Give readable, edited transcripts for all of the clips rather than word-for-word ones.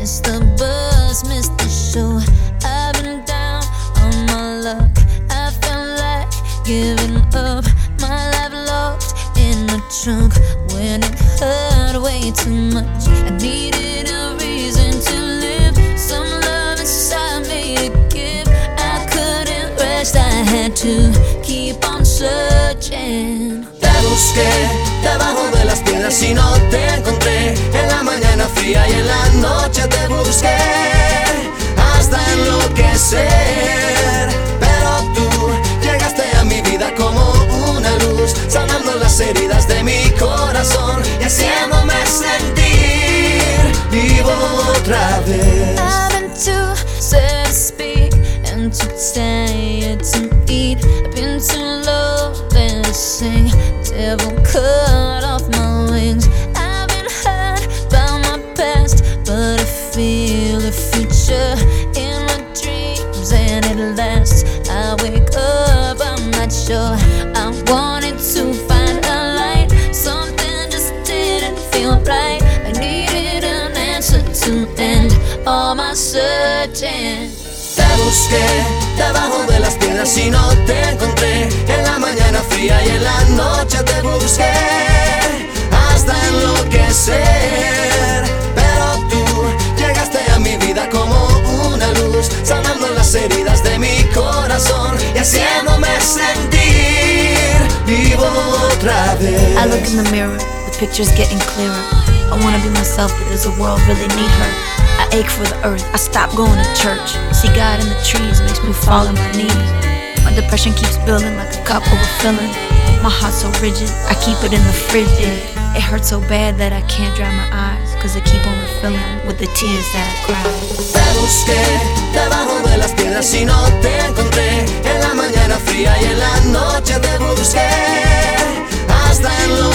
Missed the bus, missed the show. I've been down on my luck. I felt like giving up. My life locked in the trunk when it hurt way too much. I needed a reason to live, some love inside me to give. I couldn't rest, I had to keep on searching. Te busqué debajo de las piedras y no te encontré. En la mañana fría y en la noche te busqué hasta enloquecer. Pero tú llegaste a mi vida como una luz, sanando las heridas de mi corazón y haciéndome sentir vivo otra vez. I've been too sad to speak and too tired to eat. I've been too low to sing. Devil cut off my wings. I've been hurt by my past, but I feel the future in my dreams, and it lasts. I wake up, I'm not sure. I wanted to find a light. Something just didn't feel right. I needed an answer to end all my searching. Te busqué debajo de las piedras y no te encontré. En la mañana fría y en la noche te busqué hasta enloquecer. Pero tú llegaste a mi vida como una luz, sanando las heridas de mi corazón y haciéndome sentir vivo otra vez. I look in the mirror, the picture's getting clearer. I wanna be myself, but does the world really need her? I ache for the earth, I stop going to church. See God in the trees makes me fall on my knees. My depression keeps building like a cup overfilling. My heart's so rigid, I keep it in the fridge. It hurts so bad that I can't dry my eyes, cause I keep on refilling with the tears that I cry. Te busqué debajo de las piedras y no te encontré. En la mañana fría y en la noche te busqué hasta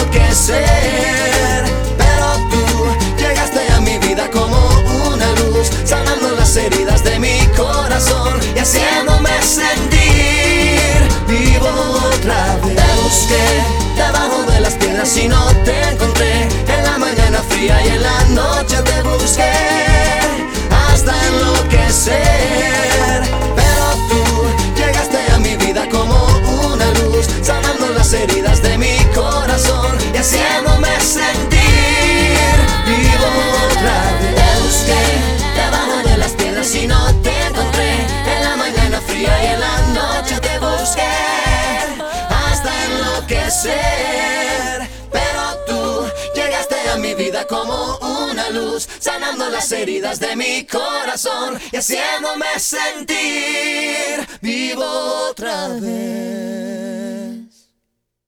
enloquecer. Pero tú llegaste a mi vida como una luz, sanando las heridas de mi corazón y haciéndome sentir vivo otra vez. Te busqué debajo de las piedras y no te encontré. En la mañana fría y en la noche te busqué hasta enloquecer. Pero tú llegaste a mi vida como una luz, sanando las heridas de mi corazón y haciéndome sentir vivo otra vez. Te busqué debajo de las piedras y no te encontré. En la mañana fría y en la noche te busqué hasta enloquecer. Pero tú llegaste a mi vida como una luz, sanando las heridas de mi corazón y haciéndome sentir vivo otra vez.